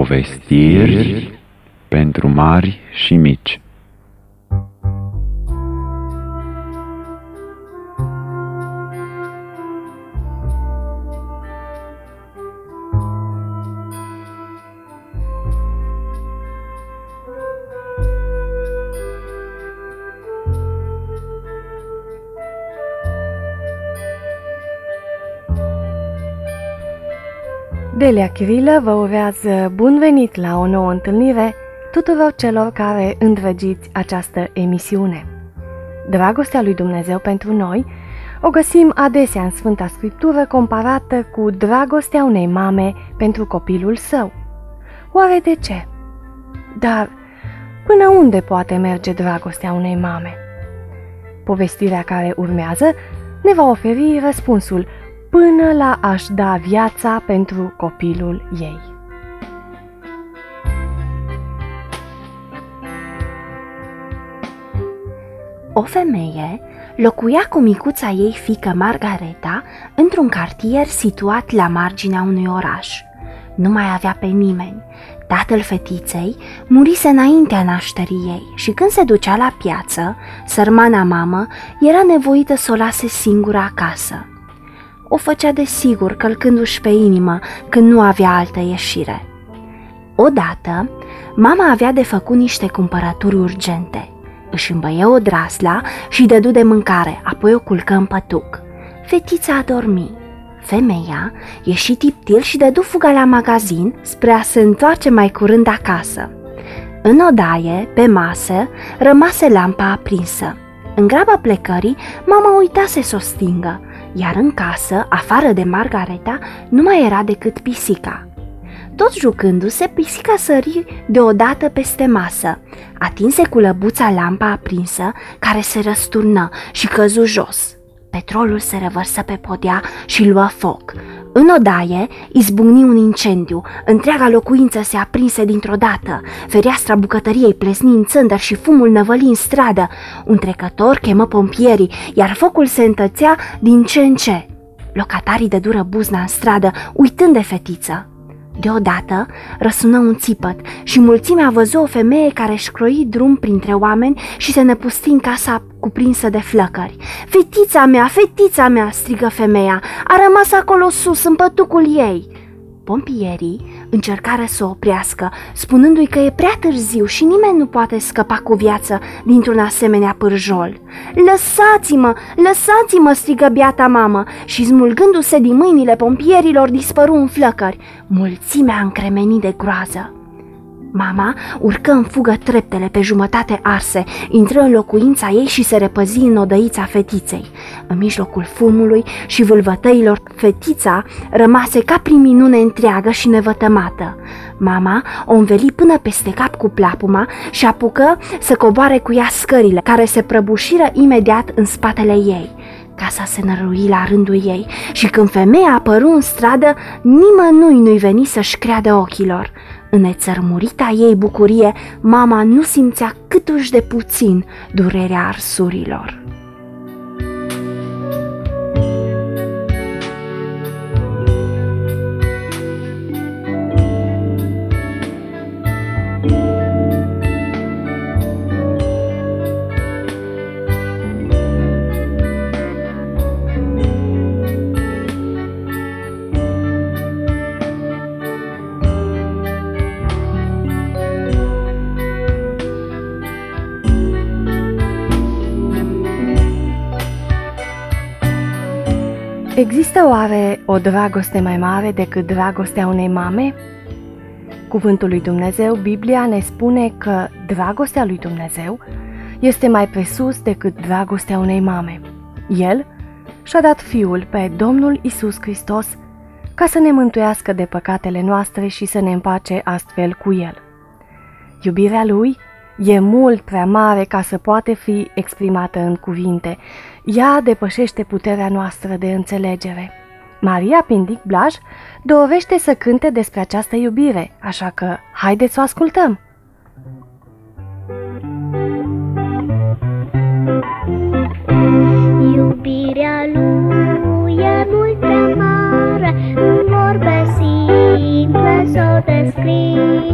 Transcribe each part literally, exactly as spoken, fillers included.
Povestiri pentru mari și mici. Delia Chirilă vă urează bun venit la o nouă întâlnire tuturor celor care îndrăgiți această emisiune. Dragostea lui Dumnezeu pentru noi o găsim adesea în Sfânta Scriptură comparată cu dragostea unei mame pentru copilul său. Oare de ce? Dar până unde poate merge dragostea unei mame? Povestirea care urmează ne va oferi răspunsul până la a-și da viața pentru copilul ei. O femeie locuia cu micuța ei fiică Margareta într-un cartier situat la marginea unui oraș. Nu mai avea pe nimeni. Tatăl fetiței murise înaintea nașterii ei și când se ducea la piață, sărmana mamă era nevoită să o lase singură acasă. O făcea de sigur, călcându-și pe inimă când nu avea altă ieșire. Odată, mama avea de făcut niște cumpărături urgente. Își îmbăie o drasla și dădu de mâncare, apoi o culcă în pătuc. Fetița a dormit. Femeia ieși tiptil și dădu fuga la magazin spre a se întoarce mai curând acasă. În odaie, pe masă, rămase lampa aprinsă. În graba plecării, mama uitase să o stingă, iar în casă, afară de Margareta, nu mai era decât pisica. Tot jucându-se, pisica sări deodată peste masă, atinse cu lăbuța lampa aprinsă, care se răsturnă și căzu jos. Petrolul se revărsă pe podea și luă foc. În odaie izbucni un incendiu, întreaga locuință se aprinse dintr-o dată, fereastra bucătăriei plesni în țândăr și fumul năvăli în stradă. Un trecător chemă pompierii, iar focul se întățea din ce în ce. Locatarii dădură buzna în stradă, uitând de fetiță. Deodată răsună un țipăt și mulțimea văzu o femeie care își croi drum printre oameni și se năpusti în casa cuprinsă de flăcări. "Fetița mea, fetița mea!" strigă femeia. "A rămas acolo sus, în pătucul ei!" Pompierii încercară să o oprească, spunându-i că e prea târziu și nimeni nu poate scăpa cu viață dintr-un asemenea pârjol. "Lăsați-mă, lăsați-mă!" strigă biata mamă și, smulgându-se din mâinile pompierilor, dispăru în flăcări. Mulțimea încremeni de groază. Mama urcă în fugă treptele pe jumătate arse, intră în locuința ei și se repăzi în odăița fetiței. În mijlocul fumului și vâlvătăilor, fetița rămase ca prin minune întreagă și nevătămată. Mama o înveli până peste cap cu plapuma și apucă să coboare cu ea scările, care se prăbușiră imediat în spatele ei. Casa se nărui la rândul ei și când femeia apăru în stradă, nimănui nu-i veni să-și creadă ochilor. În nețărmurita ei bucurie, mama nu simțea câtuși de puțin durerea arsurilor. Există oare o dragoste mai mare decât dragostea unei mame? Cuvântul lui Dumnezeu, Biblia, ne spune că dragostea lui Dumnezeu este mai presus decât dragostea unei mame. El și-a dat Fiul pe Domnul Iisus Hristos ca să ne mântuiască de păcatele noastre și să ne împace astfel cu El. Iubirea Lui e mult prea mare ca să poate fi exprimată în cuvinte. Ea depășește puterea noastră de înțelegere. Maria Pindic Blaj dorește să cânte despre această iubire, așa că haideți să o ascultăm! Iubirea lui e mult prea mare, în vorbe simple să o descriu.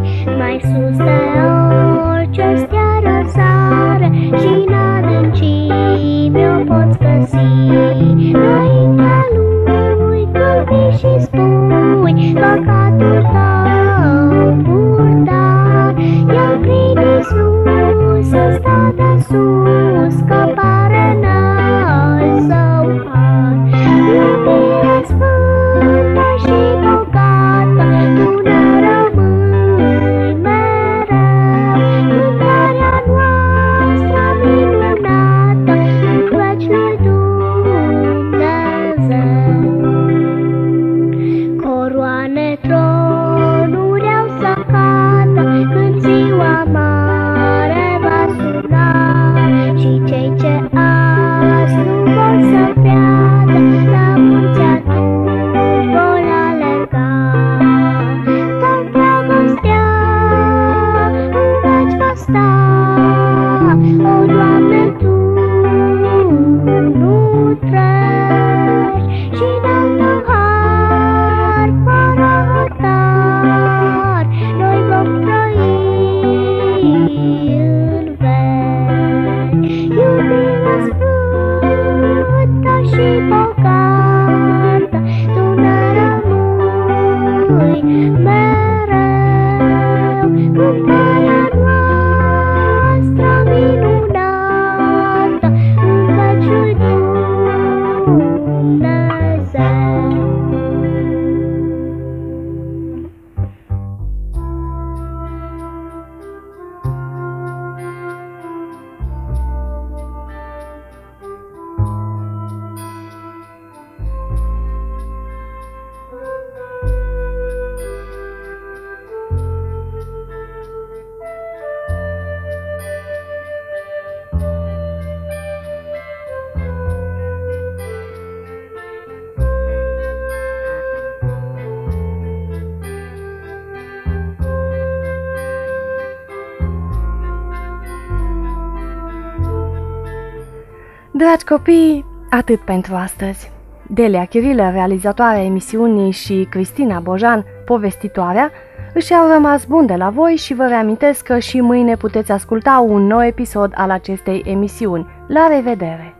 Dragi copii, atât pentru astăzi. Delia Chirilă, realizatoarea emisiunii, și Cristina Bojan, povestitoarea, își au rămas bun de la voi și vă reamintesc că și mâine puteți asculta un nou episod al acestei emisiuni. La revedere!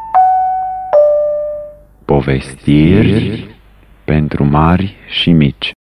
Povestiri pentru mari și mici.